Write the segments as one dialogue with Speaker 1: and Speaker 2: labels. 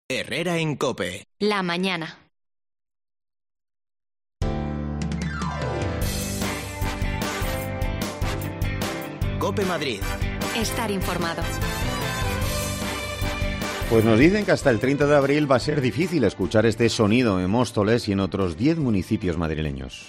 Speaker 1: Herrera en COPE.
Speaker 2: La mañana.
Speaker 1: COPE Madrid.
Speaker 2: Estar informado.
Speaker 3: Pues nos dicen que hasta el 30 de abril va a ser difícil escuchar este sonido en Móstoles y en otros 10 municipios madrileños.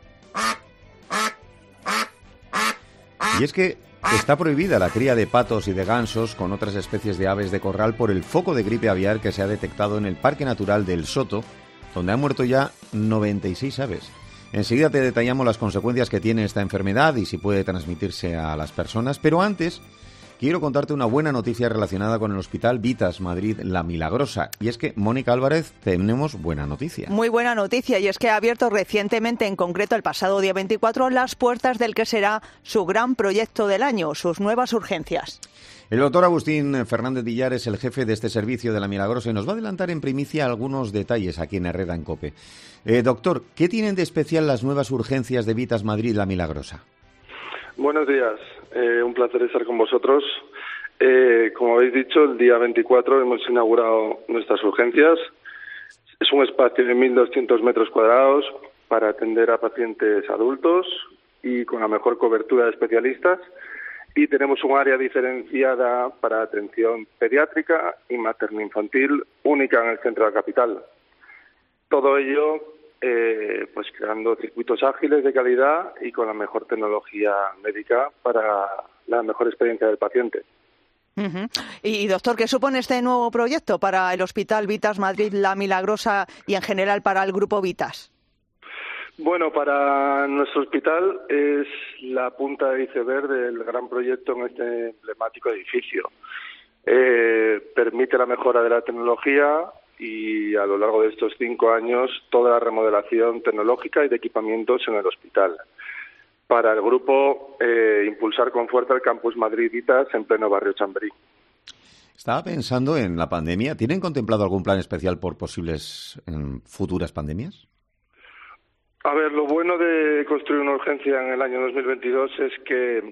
Speaker 3: Y es que está prohibida la cría de patos y de gansos con otras especies de aves de corral por el foco de gripe aviar que se ha detectado en el Parque Natural del Soto, donde han muerto ya 96 aves. Enseguida te detallamos las consecuencias que tiene esta enfermedad y si puede transmitirse a las personas, pero antes quiero contarte una buena noticia relacionada con el Hospital Vitas Madrid La Milagrosa. Y es que, Mónica Álvarez, tenemos buena noticia.
Speaker 4: Muy buena noticia, y es que ha abierto recientemente, en concreto el pasado día 24, las puertas del que será su gran proyecto del año, sus nuevas urgencias.
Speaker 3: El doctor Agustín Fernández Villar es el jefe de este servicio de La Milagrosa y nos va a adelantar en primicia algunos detalles aquí en Herrera en COPE. Doctor, ¿qué tienen de especial las nuevas urgencias de Vitas Madrid La Milagrosa?
Speaker 5: Buenos días, un placer estar con vosotros. Como habéis dicho, el día 24 hemos inaugurado nuestras urgencias. Es un espacio de 1.200 metros cuadrados para atender a pacientes adultos y con la mejor cobertura de especialistas. Y tenemos un área diferenciada para atención pediátrica y materno-infantil única en el centro de la capital. Todo ello pues creando circuitos ágiles de calidad y con la mejor tecnología médica para la mejor experiencia del paciente.
Speaker 4: Uh-huh. Y doctor, ¿qué supone este nuevo proyecto para el Hospital Vitas Madrid La Milagrosa y en general para el Grupo Vitas?
Speaker 5: Bueno, para nuestro hospital es la punta de iceberg del gran proyecto en este emblemático edificio. Permite la mejora de la tecnología y a lo largo de estos 5 años toda la remodelación tecnológica y de equipamientos en el hospital. Para el grupo, impulsar con fuerza el Campus Madrid Vitas en pleno barrio Chamberí.
Speaker 3: Estaba pensando en la pandemia. ¿Tienen contemplado algún plan especial por posibles futuras pandemias?
Speaker 5: A ver, lo bueno de construir una urgencia en el año 2022 es que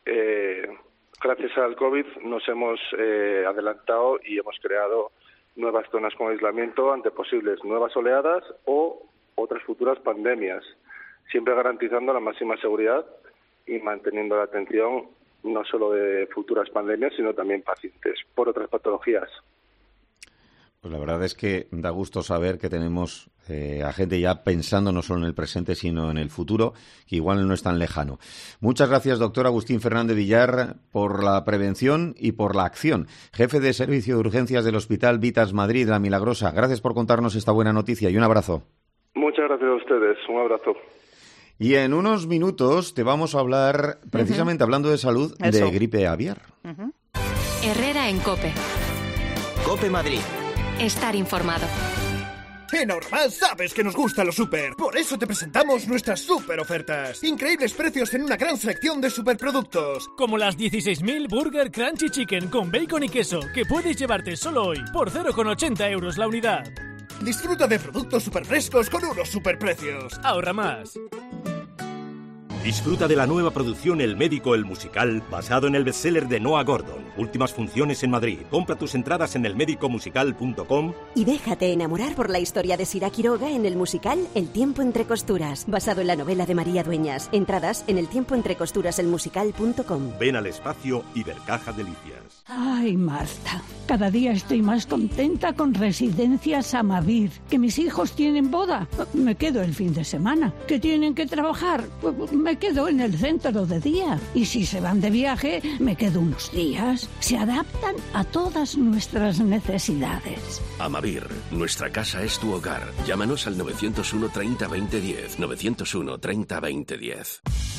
Speaker 5: gracias al COVID nos hemos adelantado y hemos creado nuevas zonas con aislamiento ante posibles nuevas oleadas o otras futuras pandemias, siempre garantizando la máxima seguridad y manteniendo la atención no solo de futuras pandemias, sino también pacientes por otras patologías.
Speaker 3: Pues la verdad es que da gusto saber que tenemos a gente ya pensando no solo en el presente, sino en el futuro, que igual no es tan lejano. Muchas gracias, doctor Agustín Fernández Villar, por la prevención y por la acción. Jefe de Servicio de Urgencias del Hospital Vitas Madrid La Milagrosa. Gracias por contarnos esta buena noticia y un abrazo.
Speaker 5: Muchas gracias a ustedes. Un abrazo.
Speaker 3: Y en unos minutos te vamos a hablar, precisamente hablando de salud, de gripe aviar.
Speaker 2: Herrera en COPE.
Speaker 1: COPE Madrid.
Speaker 2: Estar informado.
Speaker 6: En Ahorramás sabes que nos gusta lo súper. Por eso te presentamos nuestras súper ofertas. Increíbles precios en una gran selección de superproductos.
Speaker 7: Como las 16.000 Burger Crunchy Chicken con bacon y queso, que puedes llevarte solo hoy por 0,80 € la unidad.
Speaker 6: Disfruta de productos súper frescos con unos superprecios.
Speaker 7: Ahorramás.
Speaker 8: Disfruta de la nueva producción El Médico, el musical, basado en el bestseller de Noah Gordon. Últimas funciones en Madrid. Compra tus entradas en elmedicomusical.com.
Speaker 9: Y déjate enamorar por la historia de Sira Quiroga en el musical El tiempo entre costuras, basado en la novela de María Dueñas. Entradas en eltiempoentrecosturaselmusical.com.
Speaker 8: Ven al espacio Ibercaja Delicias.
Speaker 10: Ay, Marta, cada día estoy más contenta con Residencias Amavir. Que mis hijos tienen boda, me quedo el fin de semana. Que tienen que trabajar, me quedo en el centro de día. Y si se van de viaje, me quedo unos días. Se adaptan a todas nuestras necesidades.
Speaker 11: Amavir, nuestra casa es tu hogar. Llámanos al 901 30 20 10. 901 30 20 10.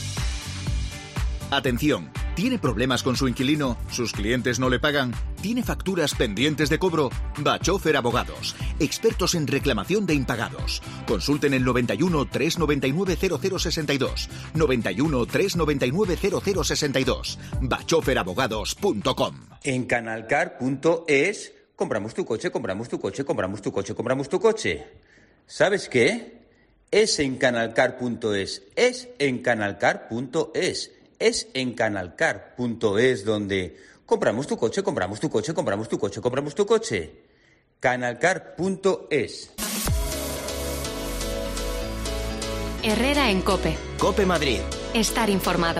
Speaker 12: Atención, ¿tiene problemas con su inquilino? ¿Sus clientes no le pagan? ¿Tiene facturas pendientes de cobro? Bachofer Abogados, expertos en reclamación de impagados. Consulten el 91 399 0062. 91 399 0062. bachoferabogados.com.
Speaker 13: En canalcar.es compramos tu coche, compramos tu coche, compramos tu coche, compramos tu coche. ¿Sabes qué? Es en canalcar.es, es en canalcar.es. Es en canalcar.es donde compramos tu coche, compramos tu coche, compramos tu coche, compramos tu coche. canalcar.es.
Speaker 2: Herrera en COPE.
Speaker 1: COPE Madrid.
Speaker 2: Estar informado.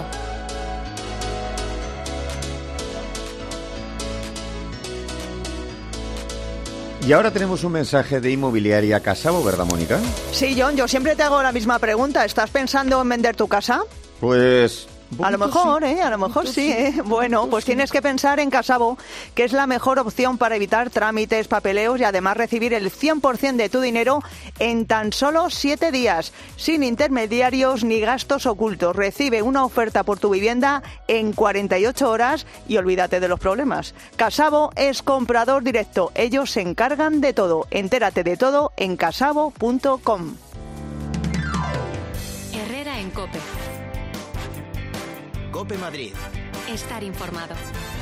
Speaker 3: Y ahora tenemos un mensaje de Inmobiliaria Casabo, ¿verdad, Mónica?
Speaker 4: Sí, John, yo siempre te hago la misma pregunta. ¿Estás pensando en vender tu casa?
Speaker 3: Pues...
Speaker 4: A lo mejor, sí. A lo mejor sí, Bueno, pues tienes que pensar en Casabo, que es la mejor opción para evitar trámites, papeleos y además recibir el 100% de tu dinero en tan solo 7 días, sin intermediarios ni gastos ocultos. Recibe una oferta por tu vivienda en 48 horas y olvídate de los problemas. Casabo es comprador directo. Ellos se encargan de todo. Entérate de todo en casabo.com.
Speaker 2: Herrera en COPE.
Speaker 1: COPE Madrid.
Speaker 2: Estar informado.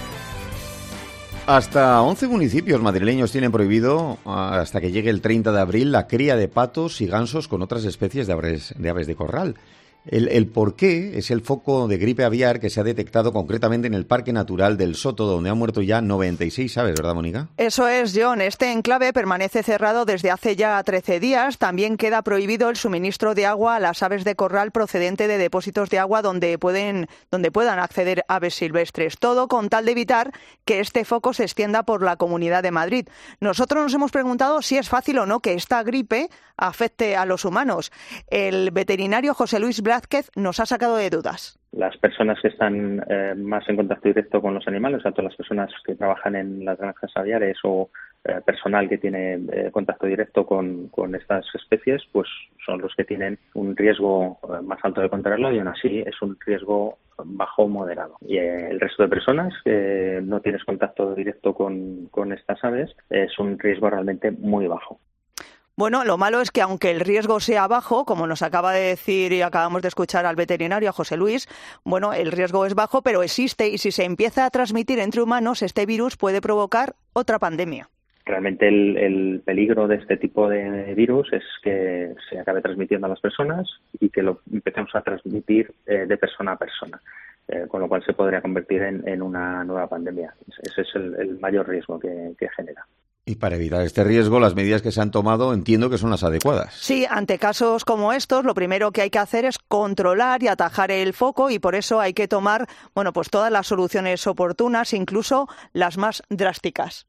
Speaker 3: Hasta 11 municipios madrileños tienen prohibido, hasta que llegue el 30 de abril, la cría de patos y gansos con otras especies de aves de corral. El porqué es el foco de gripe aviar que se ha detectado concretamente en el Parque Natural del Soto, donde han muerto ya 96 aves, ¿verdad, Mónica?
Speaker 4: Eso es, John. Este enclave permanece cerrado desde hace ya 13 días. También queda prohibido el suministro de agua a las aves de corral procedente de depósitos de agua donde puedan acceder aves silvestres. Todo con tal de evitar que este foco se extienda por la Comunidad de Madrid. Nosotros nos hemos preguntado si es fácil o no que esta gripe afecte a los humanos. El veterinario José Luis Blázquez nos ha sacado de dudas.
Speaker 14: Las personas que están más en contacto directo con los animales, o sea, todas las personas que trabajan en las granjas aviares o personal que tiene contacto directo con estas especies, pues son los que tienen un riesgo más alto de contraerlo, y aún así es un riesgo bajo o moderado. Y el resto de personas que no tienes contacto directo con estas aves es un riesgo realmente muy bajo.
Speaker 4: Bueno, lo malo es que aunque el riesgo sea bajo, como nos acaba de decir y acabamos de escuchar al veterinario, a José Luis, bueno, el riesgo es bajo, pero existe, y si se empieza a transmitir entre humanos, este virus puede provocar otra pandemia.
Speaker 14: Realmente el peligro de este tipo de virus es que se acabe transmitiendo a las personas y que lo empecemos a transmitir de persona a persona, con lo cual se podría convertir en una nueva pandemia. Ese es el mayor riesgo que genera.
Speaker 3: Y para evitar este riesgo, las medidas que se han tomado entiendo que son las adecuadas.
Speaker 4: Sí, ante casos como estos, lo primero que hay que hacer es controlar y atajar el foco, y por eso hay que tomar, bueno, pues todas las soluciones oportunas, incluso las más drásticas.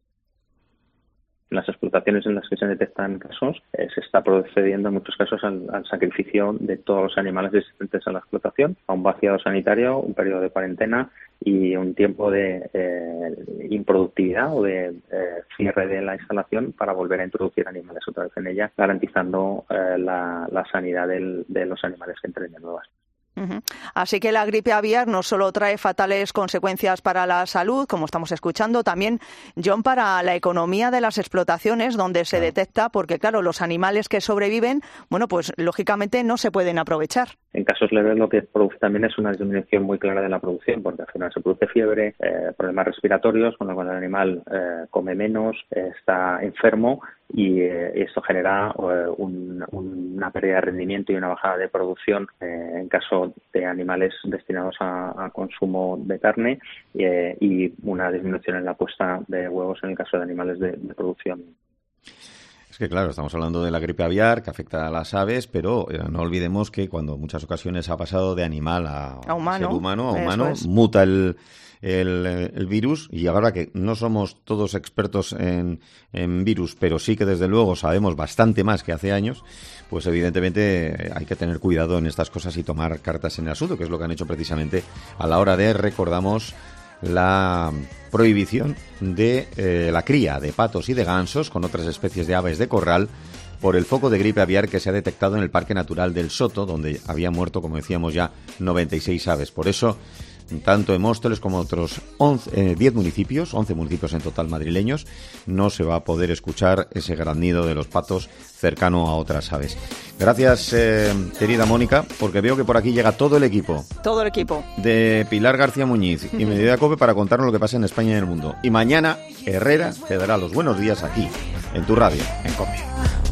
Speaker 14: En las explotaciones en las que se detectan casos, se está procediendo en muchos casos al sacrificio de todos los animales existentes en la explotación, a un vaciado sanitario, un periodo de cuarentena y un tiempo de improductividad o de cierre de la instalación para volver a introducir animales otra vez en ella, garantizando la sanidad de los animales que entren de nuevas.
Speaker 4: Así que la gripe aviar no solo trae fatales consecuencias para la salud, como estamos escuchando, también, John, para la economía de las explotaciones donde se detecta, porque claro, los animales que sobreviven, bueno, pues lógicamente no se pueden aprovechar.
Speaker 14: En casos leves lo que produce también es una disminución muy clara de la producción, porque al final se produce fiebre, problemas respiratorios, con lo cual el animal come menos, está enfermo, y esto genera una pérdida de rendimiento y una bajada de producción en caso de animales destinados a consumo de carne, y una disminución en la puesta de huevos en el caso de animales de producción.
Speaker 3: Es que claro, estamos hablando de la gripe aviar que afecta a las aves, pero no olvidemos que cuando en muchas ocasiones ha pasado de animal a ser humano, muta el virus, y ahora que no somos todos expertos en virus, pero sí que desde luego sabemos bastante más que hace años, pues evidentemente hay que tener cuidado en estas cosas y tomar cartas en el asunto, que es lo que han hecho precisamente a la hora de, recordamos, la prohibición de la cría de patos y de gansos con otras especies de aves de corral por el foco de gripe aviar que se ha detectado en el Parque Natural del Soto, donde habían muerto, como decíamos ya, 96 aves. Por eso, tanto en Móstoles como otros 10 municipios, 11 municipios en total madrileños, no se va a poder escuchar ese granido de los patos cercano a otras aves. Gracias, querida Mónica, porque veo que por aquí llega todo el equipo.
Speaker 4: Todo el equipo.
Speaker 3: De Pilar García Muñiz y Mediodía COPE para contarnos lo que pasa en España y en el mundo. Y mañana Herrera te dará los buenos días aquí, en tu radio, en COPE.